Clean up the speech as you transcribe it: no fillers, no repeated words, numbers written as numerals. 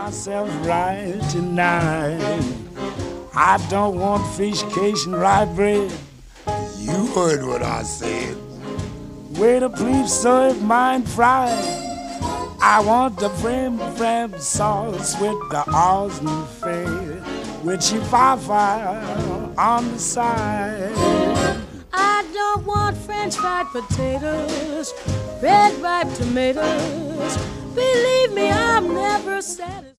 myself right tonight. I don't want fish cakes and rye bread. You heard what I said. Waiter, please serve mine fried. I want the brim sauce with the Osmond fare, with chihuahua on the side. I don't want French fried potatoes, red ripe tomatoes. Believe me, I'm never satisfied.